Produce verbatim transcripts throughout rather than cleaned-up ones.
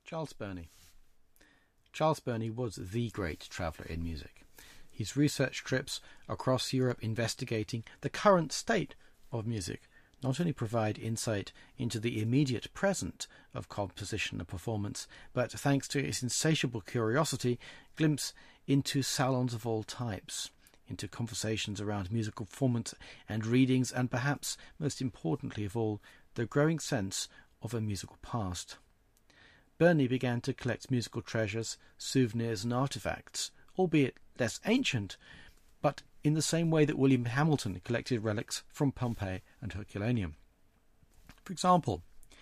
Charles Burney. Charles Burney was the great traveller in music. His research trips across Europe investigating the current state of music not only provide insight into the immediate present of composition and performance, but thanks to his insatiable curiosity, glimpse into salons of all types, into conversations around musical performance and readings, and perhaps, most importantly of all, the growing sense of a musical past. Burney began to collect musical treasures, souvenirs and artefacts, albeit less ancient, but in the same way that William Hamilton collected relics from Pompeii and Herculaneum. For example,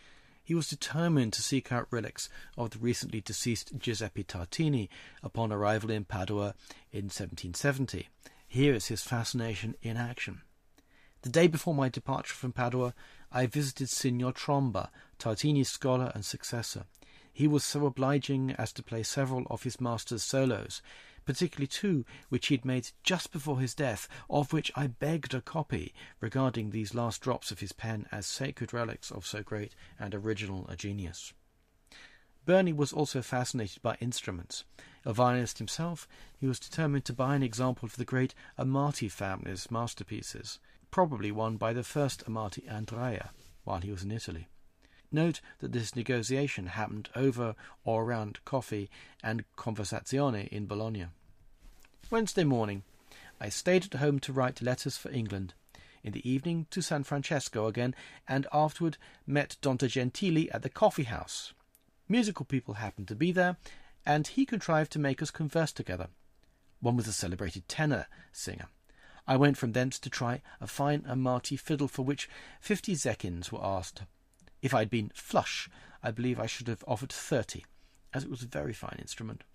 he was determined to seek out relics of the recently deceased Giuseppe Tartini upon arrival in Padua in seventeen seventy. Here is his fascination in action. The day before my departure from Padua, I visited Signor Tromba, Tartini's scholar and successor. He was so obliging as to play several of his master's solos, particularly two which he had made just before his death, of which I begged a copy, regarding these last drops of his pen as sacred relics of so great and original a genius. Burney was also fascinated by instruments. A violinist himself, he was determined to buy an example of the great Amati family's masterpieces, probably one by the first Amati Andrea, while he was in Italy. Note that this negotiation happened over or around coffee and conversazione in Bologna. Wednesday morning, I stayed at home to write letters for England. In the evening to San Francesco again, and afterward met Dante Gentili at the coffee house. Musical people happened to be there, and he contrived to make us converse together. One was a celebrated tenor singer. I went from thence to try a fine Amati fiddle for which fifty zecchins were asked. If I had been flush, I believe I should have offered thirty, as it was a very fine instrument.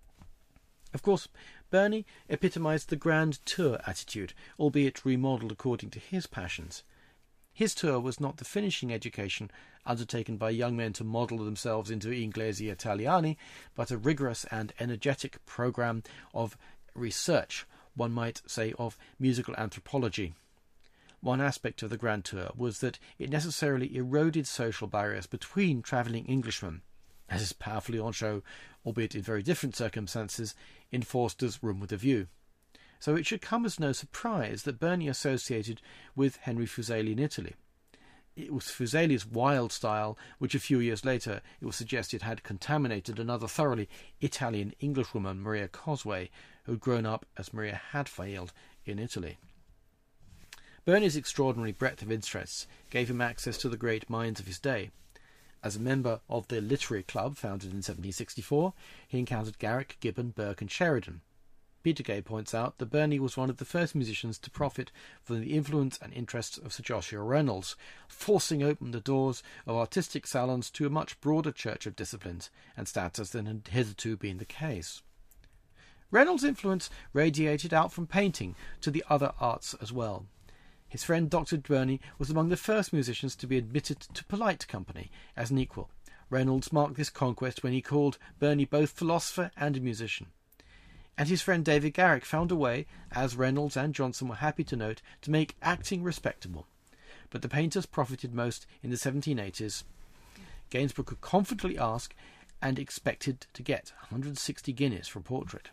Of course, Burney epitomised the grand tour attitude, albeit remodelled according to his passions. His tour was not the finishing education undertaken by young men to model themselves into Inglesi Italiani, but a rigorous and energetic programme of research, one might say of musical anthropology. One aspect of the Grand Tour was that it necessarily eroded social barriers between travelling Englishmen, as is powerfully on show, albeit in very different circumstances, in Forster's Room with a View. So it should come as no surprise that Burney associated with Henry Fuseli in Italy. It was Fuseli's wild style which a few years later it was suggested had contaminated another thoroughly Italian Englishwoman, Maria Cosway, who had grown up as Maria Hadfield in Italy. Burney's extraordinary breadth of interests gave him access to the great minds of his day. As a member of the Literary Club, founded in seventeen sixty-four, he encountered Garrick, Gibbon, Burke and Sheridan. Peter Gay points out that Burney was one of the first musicians to profit from the influence and interests of Sir Joshua Reynolds, forcing open the doors of artistic salons to a much broader church of disciplines and status than had hitherto been the case. Reynolds' influence radiated out from painting to the other arts as well. His friend Doctor Burney was among the first musicians to be admitted to polite company as an equal. Reynolds marked this conquest when he called Burney both philosopher and musician. And his friend David Garrick found a way, as Reynolds and Johnson were happy to note, to make acting respectable. But the painters profited most in the seventeen eighties. Gainsborough could confidently ask and expected to get one hundred sixty guineas for a portrait.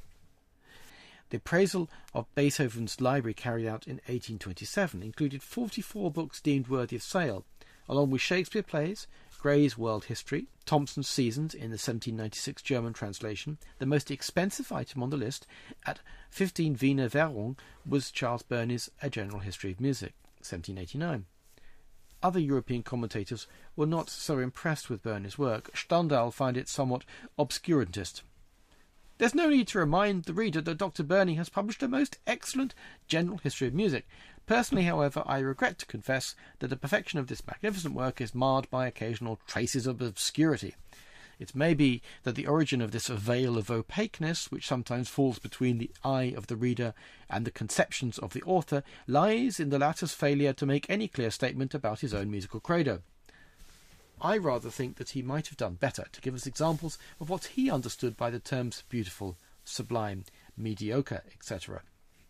The appraisal of Beethoven's library carried out in eighteen twenty-seven included forty-four books deemed worthy of sale, along with Shakespeare plays, Gray's World History, Thomson's Seasons in the seventeen ninety-six German translation. The most expensive item on the list, at fifteen Wiener Währung, was Charles Burney's A General History of Music, seventeen eighty-nine. Other European commentators were not so impressed with Burney's work. Stendhal found it somewhat obscurantist. There's no need to remind the reader that Doctor Burney has published a most excellent general history of music. Personally, however, I regret to confess that the perfection of this magnificent work is marred by occasional traces of obscurity. It may be that the origin of this veil of opaqueness, which sometimes falls between the eye of the reader and the conceptions of the author, lies in the latter's failure to make any clear statement about his own musical credo. I rather think that he might have done better to give us examples of what he understood by the terms beautiful, sublime, mediocre, et cetera.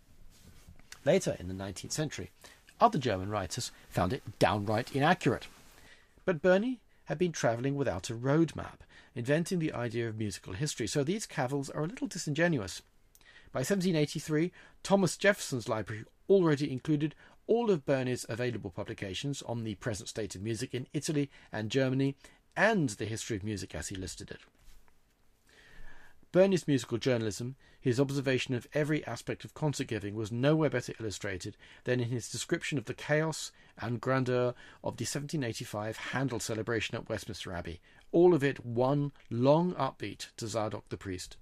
Later in the nineteenth century, other German writers found it downright inaccurate. But Burney had been travelling without a road map, inventing the idea of musical history, so these cavils are a little disingenuous. By seventeen eighty-three, Thomas Jefferson's library already included all of Burney's available publications on the present state of music in Italy and Germany, and the history of music as he listed it. Burney's musical journalism, his observation of every aspect of concert giving, was nowhere better illustrated than in his description of the chaos and grandeur of the seventeen eighty-five Handel celebration at Westminster Abbey, all of it one long upbeat to Zadok the priest.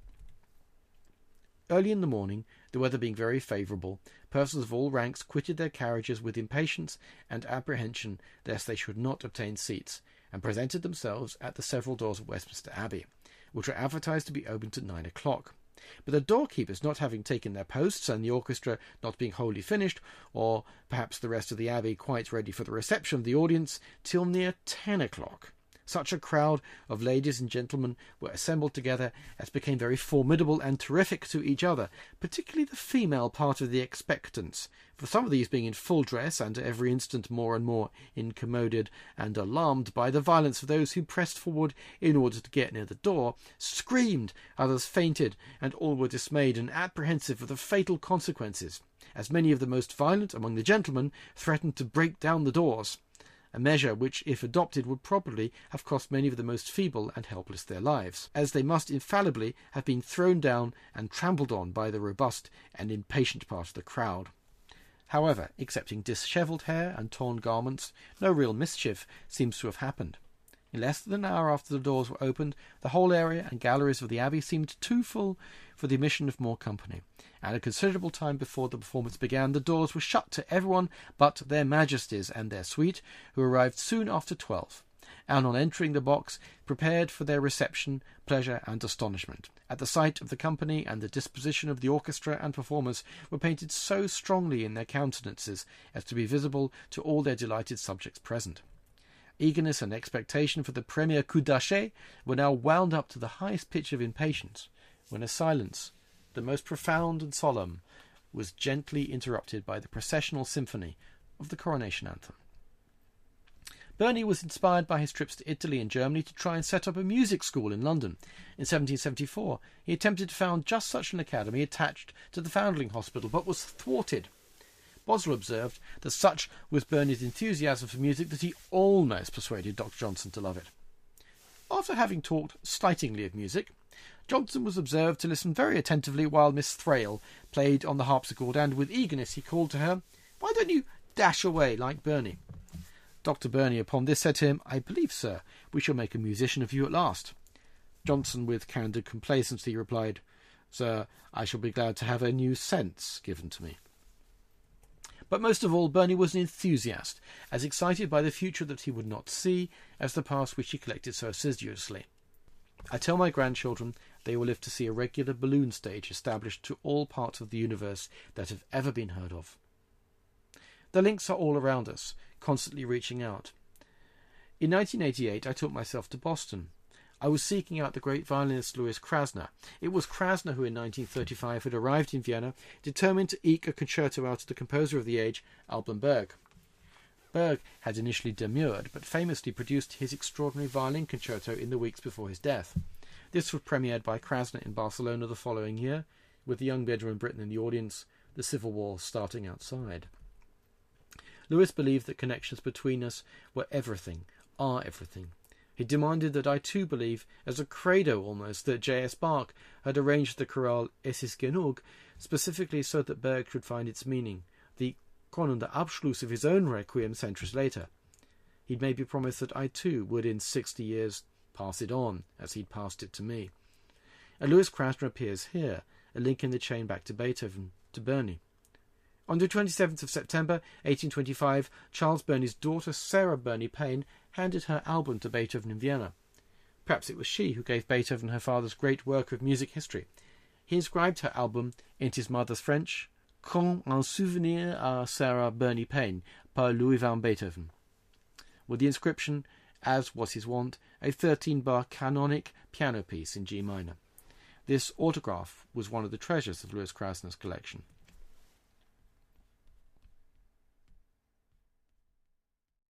Early in the morning, the weather being very favourable, persons of all ranks quitted their carriages with impatience and apprehension lest they should not obtain seats, and presented themselves at the several doors of Westminster Abbey, which were advertised to be opened at nine o'clock. But the doorkeepers not having taken their posts, and the orchestra not being wholly finished, or perhaps the rest of the Abbey quite ready for the reception of the audience, till near ten o'clock, such a crowd of ladies and gentlemen were assembled together as became very formidable and terrific to each other, particularly the female part of the expectants, for some of these being in full dress, and every instant more and more incommoded and alarmed by the violence of those who pressed forward in order to get near the door, screamed, others fainted, and all were dismayed and apprehensive of the fatal consequences, as many of the most violent among the gentlemen threatened to break down the doors, a measure which, if adopted, would probably have cost many of the most feeble and helpless their lives, as they must infallibly have been thrown down and trampled on by the robust and impatient part of the crowd. However, excepting dishevelled hair and torn garments, no real mischief seems to have happened. In less than an hour after the doors were opened, the whole area and galleries of the Abbey seemed too full for the admission of more company, and a considerable time before the performance began, the doors were shut to everyone but their Majesties and their suite, who arrived soon after twelve, and on entering the box prepared for their reception, pleasure, and astonishment at the sight of the company, and the disposition of the orchestra and performers were painted so strongly in their countenances as to be visible to all their delighted subjects present. Eagerness and expectation for the premier coup d'archet were now wound up to the highest pitch of impatience, when a silence, the most profound and solemn, was gently interrupted by the processional symphony of the coronation anthem. Burney was inspired by his trips to Italy and Germany to try and set up a music school in London. In seventeen seventy-four, he attempted to found just such an academy attached to the Foundling Hospital, but was thwarted. Boswell observed that such was Burney's enthusiasm for music that he almost persuaded Doctor Johnson to love it. After having talked slightingly of music, Johnson was observed to listen very attentively while Miss Thrale played on the harpsichord, and with eagerness he called to her, "Why don't you dash away like Burney?" Doctor Burney upon this said to him, "I believe, sir, we shall make a musician of you at last." Johnson, with candid complacency, replied, "Sir, I shall be glad to have a new sense given to me." But most of all, Burney was an enthusiast, as excited by the future that he would not see as the past which he collected so assiduously. I tell my grandchildren they will live to see a regular balloon stage established to all parts of the universe that have ever been heard of. The links are all around us, constantly reaching out. In nineteen eighty-eight I took myself to Boston. I was seeking out the great violinist Louis Krasner. It was Krasner who in nineteen thirty-five had arrived in Vienna, determined to eke a concerto out of the composer of the age, Alban Berg. Berg had initially demurred, but famously produced his extraordinary violin concerto in the weeks before his death. This was premiered by Krasner in Barcelona the following year, with the young Benjamin Britten in the audience, the Civil War starting outside. Louis believed that connections between us were everything, are everything. He demanded that I too believe, as a credo almost, that J S Bach had arranged the chorale Es ist genug specifically so that Berg should find its meaning, the kommender Abschluss of his own requiem centuries later. He'd maybe promised that I too would in sixty years pass it on, as he'd passed it to me. And Louis Krasner appears here, a link in the chain back to Beethoven, to Burney. On the twenty-seventh of September, eighteen twenty-five, Charles Burney's daughter, Sarah Burney Payne, handed her album to Beethoven in Vienna. Perhaps it was she who gave Beethoven her father's great work of music history. He inscribed her album in his mother's French, Comme un souvenir à Sarah Burney Payne, par Louis van Beethoven, with the inscription, as was his wont, a thirteen-bar canonic piano piece in G minor. This autograph was one of the treasures of Louis Krasner's collection.